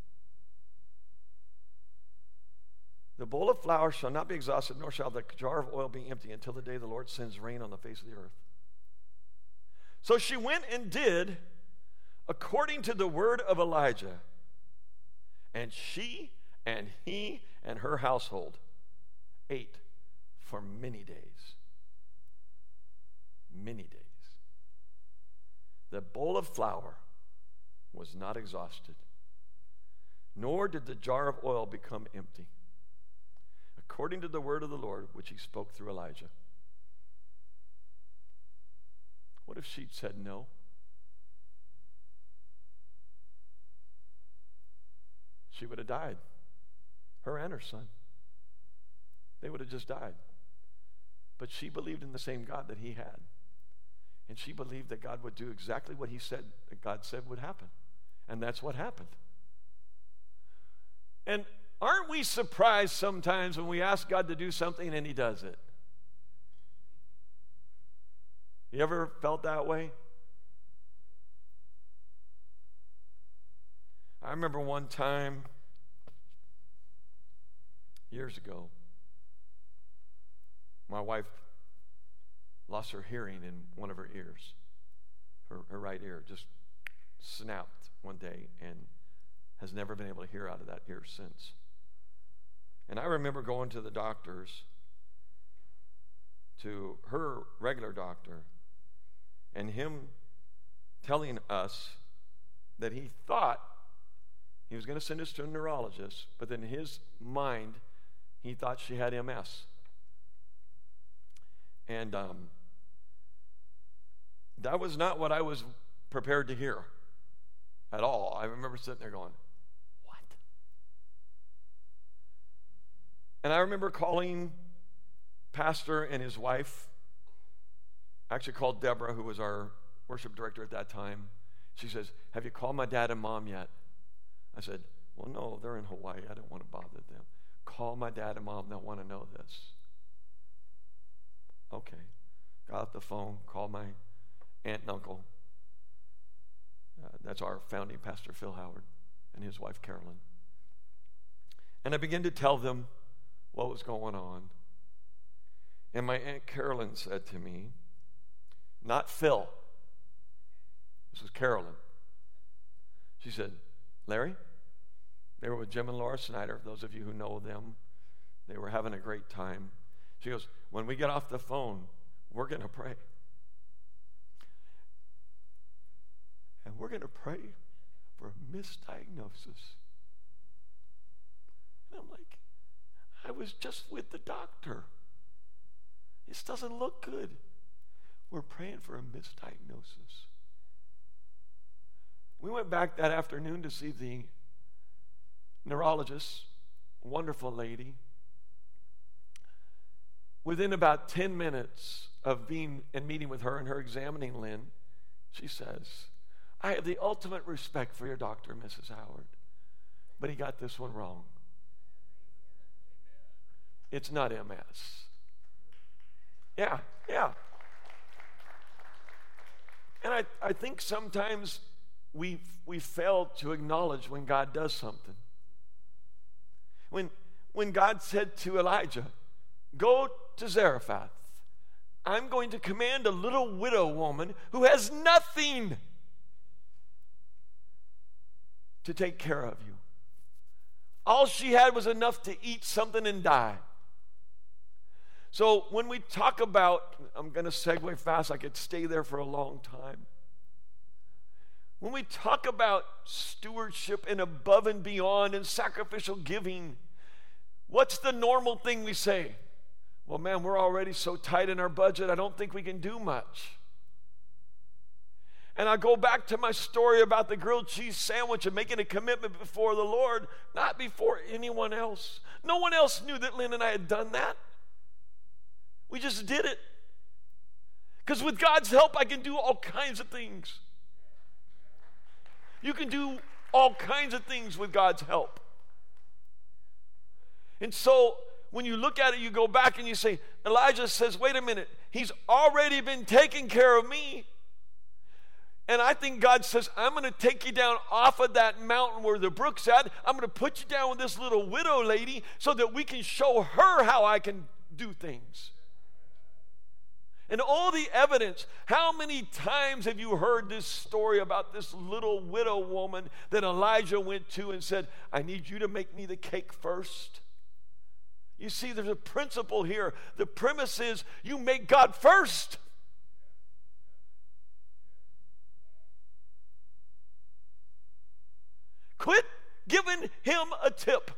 the bowl of flour shall not be exhausted, nor shall the jar of oil be empty until the day the Lord sends rain on the face of the earth. So she went and did according to the word of Elijah. And she and he and her household ate for many days. Many days. The bowl of flour was not exhausted, nor did the jar of oil become empty, according to the word of the Lord, which he spoke through Elijah. What if she'd said no? She would have died. Her and her son. They would have just died. But she believed in the same God that he had. And she believed that God would do exactly what he said, that God said would happen. And that's what happened. And aren't we surprised sometimes when we ask God to do something and he does it? You ever felt that way? I remember one time, years ago, my wife lost her hearing in one of her ears. Her, her right ear just snapped one day and has never been able to hear out of that ear since. And I remember going to the doctors, to her regular doctor, and him telling us that he thought he was going to send us to a neurologist, but then in his mind, he thought she had M S. And um, that was not what I was prepared to hear at all. I remember sitting there going, what? And I remember calling Pastor and his wife, I actually called Deborah, who was our worship director at that time, She says, have you called my dad and mom yet? I said, well, no, they're in Hawaii. I don't want to bother them. Call my dad and mom. They'll want to know this. Okay. Got off the phone, called my aunt and uncle. Uh, that's our founding pastor, Phil Howard, and his wife, Carolyn. And I began to tell them what was going on. And my Aunt Carolyn said to me, not Phil, this is Carolyn. She said, Larry, they were with Jim and Laura Snyder. Those of you who know them, they were having a great time. She goes, when we get off the phone, we're going to pray. And we're going to pray for a misdiagnosis. And I'm like, I was just with the doctor. This doesn't look good. We're praying for a misdiagnosis. We went back that afternoon to see the neurologist, wonderful lady. Within about ten minutes of being and meeting with her and her examining Lynn, she says, I have the ultimate respect for your doctor, Missus Howard, but he got this one wrong. It's not M S. Yeah, yeah. And I, I think sometimes we we fail to acknowledge when God does something. When, when God said to Elijah, go to Zarephath, I'm going to command a little widow woman who has nothing to take care of you. All she had was enough to eat something and die. So when we talk about, I'm going to segue fast, I could stay there for a long time. When we talk about stewardship and above and beyond and sacrificial giving, what's the normal thing we say? Well, man, we're already so tight in our budget, I don't think we can do much. And I go back to my story about the grilled cheese sandwich and making a commitment before the Lord, not before anyone else. No one else knew that Lynn and I had done that. We just did it. Because with God's help, I can do all kinds of things. You can do all kinds of things with God's help. And so, when you look at it, you go back and you say, Elijah says, wait a minute, he's already been taking care of me. And I think God says, I'm going to take you down off of that mountain where the brook's at. I'm going to put you down with this little widow lady so that we can show her how I can do things. And all the evidence, how many times have you heard this story about this little widow woman that Elijah went to and said, I need you to make me the cake first? You see, there's a principle here. The premise is you make God first. Quit giving him a tip.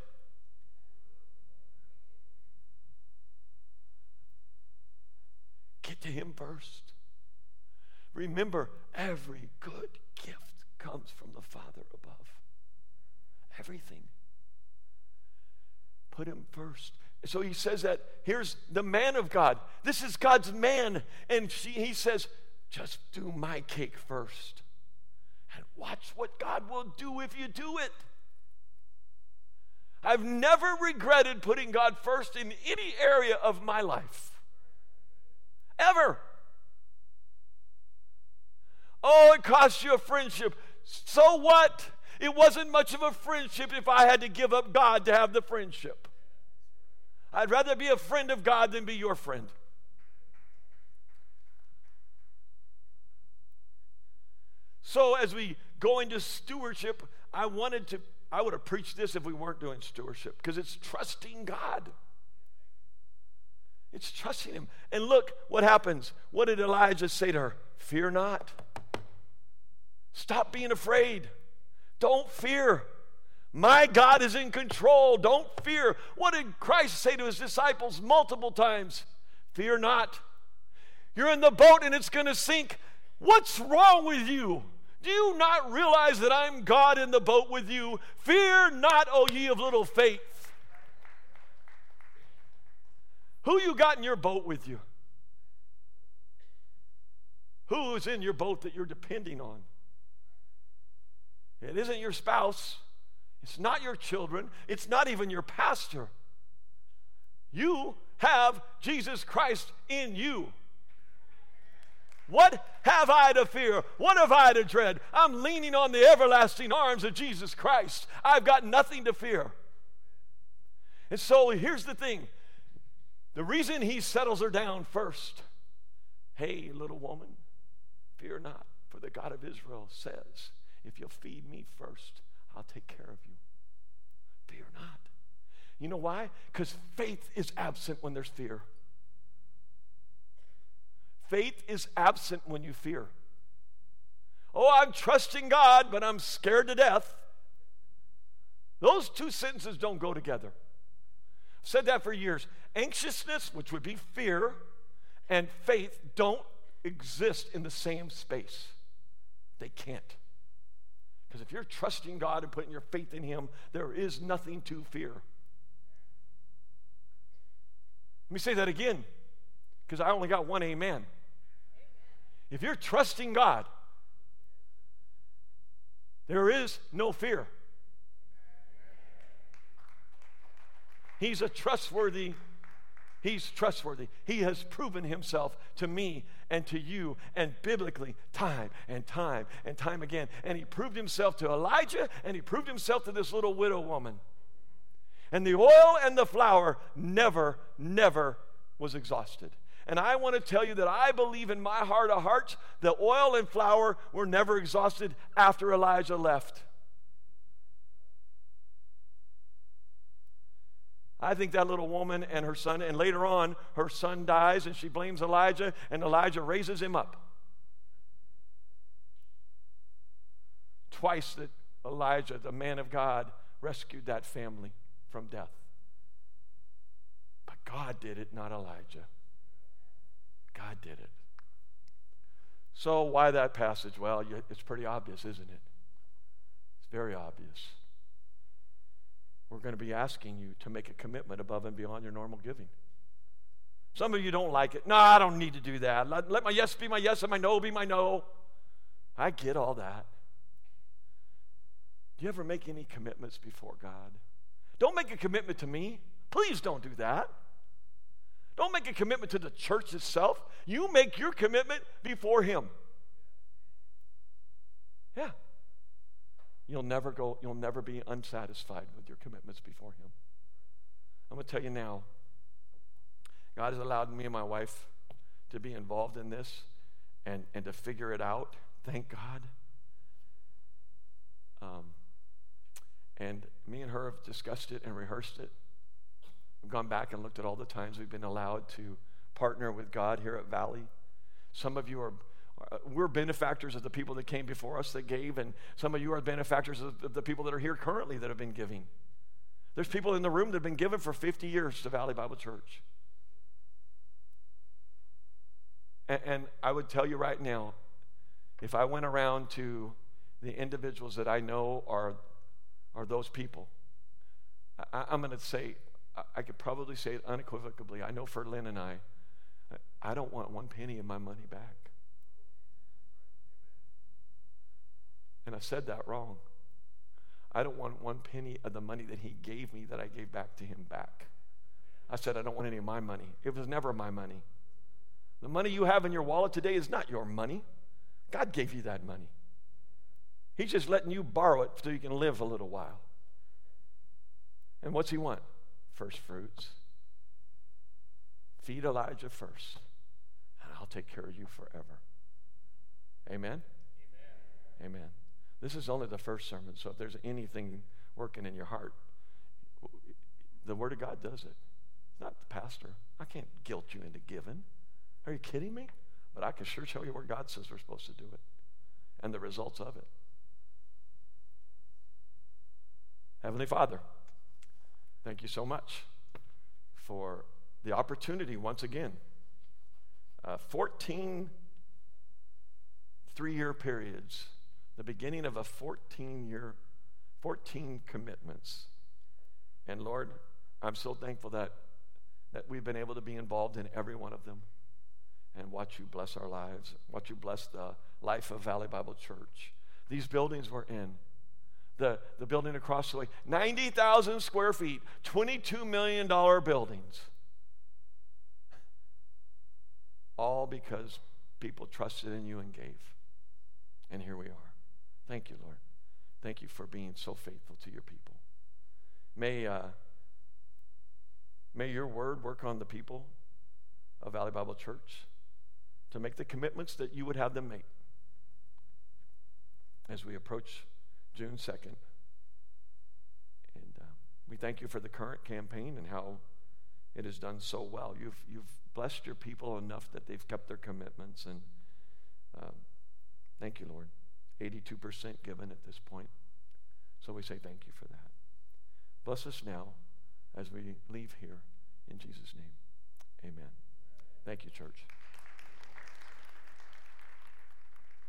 Get to him first. Remember, every good gift comes from the Father above. Everything. Put him first. So he says that here's the man of God. This is God's man. And she, he says, just do my cake first. And watch what God will do if you do it. I've never regretted putting God first in any area of my life. Ever. Oh, it cost you a friendship. So what? It wasn't much of a friendship if I had to give up God to have the friendship. I'd rather be a friend of God than be your friend. So as we go into stewardship, I wanted to, I would have preached this if we weren't doing stewardship, because it's trusting God. It's trusting him. And look what happens. What did Elijah say to her? Fear not. Stop being afraid. Don't fear. My God is in control. Don't fear. What did Christ say to his disciples multiple times? Fear not. You're in the boat and it's going to sink. What's wrong with you? Do you not realize that I'm God in the boat with you? Fear not, O ye of little faith. Who you got in your boat with you? Who is in your boat that you're depending on? It isn't your spouse. It's not your children. It's not even your pastor. You have Jesus Christ in you. What have I to fear? What have I to dread? I'm leaning on the everlasting arms of Jesus Christ. I've got nothing to fear. And so here's the thing. The reason he settles her down first, hey, little woman, fear not, for the God of Israel says, if you'll feed me first, I'll take care of you. Fear not. You know why? Because faith is absent when there's fear. Faith is absent when you fear. Oh, I'm trusting God, but I'm scared to death. Those two sentences don't go together. I've said that for years. Anxiousness, which would be fear, and faith don't exist in the same space. They can't. Because if you're trusting God and putting your faith in Him, there is nothing to fear. Let me say that again, because I only got one amen. If you're trusting God, there is no fear. He's a trustworthy, he's trustworthy. He has proven himself to me and to you and biblically time and time and time again. And he proved himself to Elijah, and he proved himself to this little widow woman. And the oil and the flour never, never was exhausted. And I want to tell you that I believe in my heart of hearts the oil and flour were never exhausted after Elijah left. I think that little woman and her son, and later on her son dies and she blames Elijah, and Elijah raises him up. Twice that Elijah, the man of God, rescued that family from death. But God did it, not Elijah. God did it. So why that passage? Well, it's pretty obvious, isn't it? It's very obvious. We're going to be asking you to make a commitment above and beyond your normal giving. Some of you don't like it. No, I don't need to do that. Let, let my yes be my yes and my no be my no. I get all that. Do you ever make any commitments before God? Don't make a commitment to me. Please don't do that. Don't make a commitment to the church itself. You make your commitment before Him. Yeah. You'll never go, you'll never be unsatisfied with your commitments before Him. I'm going to tell you now, God has allowed me and my wife to be involved in this and, and to figure it out. Thank God. Um, and me and her have discussed it and rehearsed it. We've gone back and looked at all the times we've been allowed to partner with God here at Valley. Some of you are, uh, we're benefactors of the people that came before us that gave, and some of you are benefactors of the, of the people that are here currently that have been giving. There's people in the room that have been giving for fifty years to Valley Bible Church. And, and I would tell you right now, if I went around to the individuals that I know are, are those people, I, I'm going to say, I could probably say it unequivocally. I know for Lynn and I, I don't want one penny of my money back. And I said that wrong. I don't want one penny of the money that he gave me that I gave back to him back. I said I don't want any of my money. It was never my money. The money you have in your wallet today is not your money. God gave you that money. He's just letting you borrow it so you can live a little while. And what's He want? First fruits. Feed Elijah first, and I'll take care of you forever. Amen? Amen. Amen. This is only the first sermon, so if there's anything working in your heart, the Word of God does it. Not the pastor. I can't guilt you into giving. Are you kidding me? But I can sure tell you where God says we're supposed to do it and the results of it. Heavenly Father, thank you so much for the opportunity once again. Uh, fourteen three-year periods, the beginning of a fourteen-year, fourteen commitments. And Lord, I'm so thankful that, that we've been able to be involved in every one of them and watch you bless our lives, watch you bless the life of Valley Bible Church. These buildings we're in, the, the building across the way. ninety thousand square feet, twenty-two million dollars buildings. All because people trusted in you and gave. And here we are. Thank you, Lord. Thank you for being so faithful to your people. May, uh, may your word work on the people of Valley Bible Church to make the commitments that you would have them make as we approach June second. And uh, we thank you for the current campaign and how it has done so well. You've, you've blessed your people enough that they've kept their commitments. And um, thank you, Lord. eighty-two percent given at this point. So we say thank you for that. Bless us now as we leave here in Jesus' name. Amen. Thank you, church.